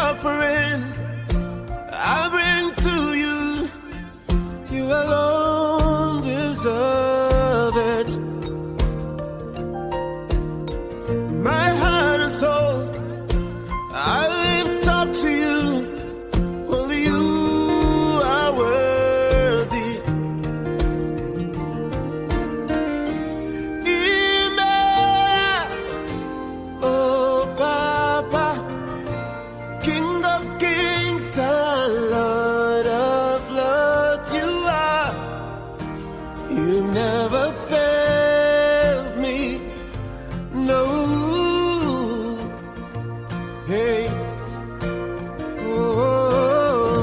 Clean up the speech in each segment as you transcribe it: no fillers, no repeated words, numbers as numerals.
offering I bring to you. You alone deserve it. My heart and soul I lift up to you. Only you are worthy. Oh Papa, King of kings and Lord of lords, you are. You never failed me. No. Hey. Oh.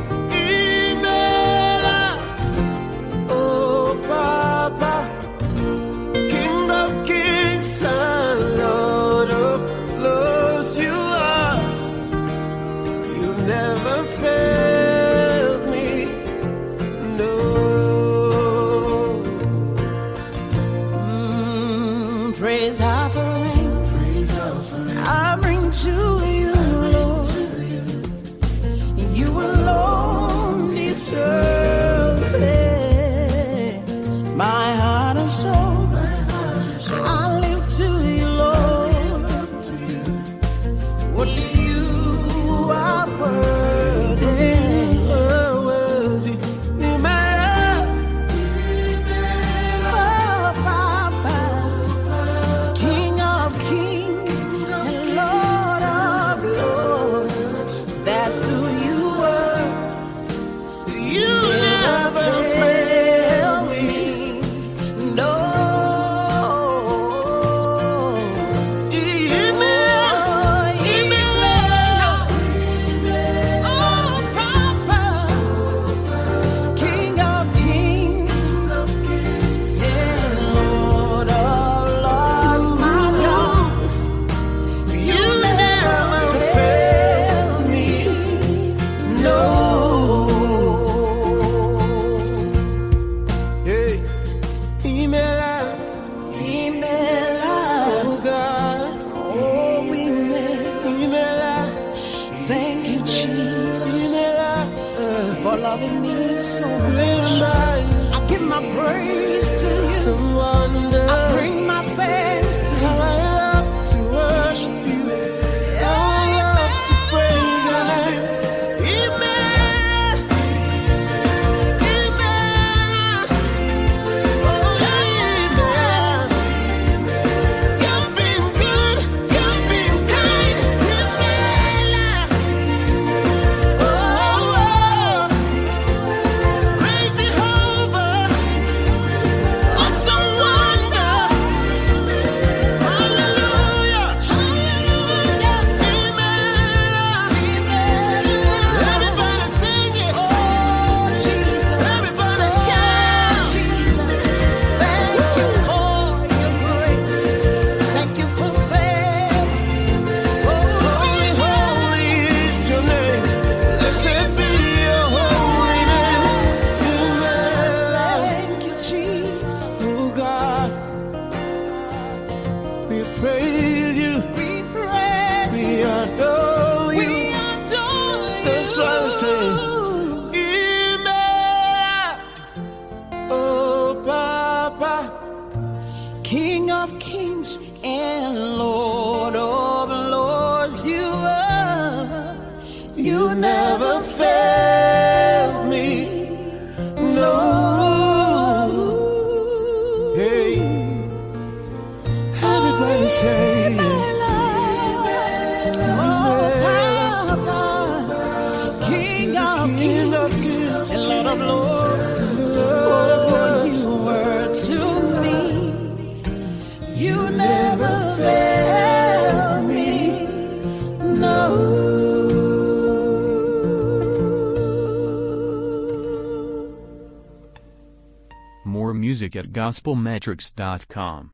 Imela. Oh Papa, King of kings and Lord of lords, you are. You never failed me. No. Praise offering, I bring to you, Lord. You alone deserve it. My heart and soul, I live to you, Lord. Only you are worthy. Worthy. Imela. Oh, Papa, King of kings and Lord of lords, that's who you were. You never fail me. No. Oh, Papa, King of kings and Lord of lords, my God, you never fail me. No. Hey. Imela. Imela, Oh God. oh, Imela. thank you, Jesus, Imela. for loving me so much. Little man. I give my praise to you. Some wonder I bring my thanks to how you. I love to worship you. How I love to praise your name. Imela. Imela. Oh, Imela. You've been good. You've been kind. Imela. Oh, great Jehovah. Awesome wonder. Hallelujah. Hallelujah. Imela. Everybody sing it. Oh, Jesus. Everybody shout. Thank you for your grace. Thank you for favor. Holy, holy is your name. Blessed be your holy name. Imela. Thank you, Jesus. Oh God, we praise you, We praise we you. adore We you. adore you. That's why we say, Imela. Oh Papa, King of kings and Lord of lords, you are. you never failed me. No. Hey, everybody say, King of kings and Lord of lords, oh, you were to me. You never failed me. No. More music at gospelmetrics.com.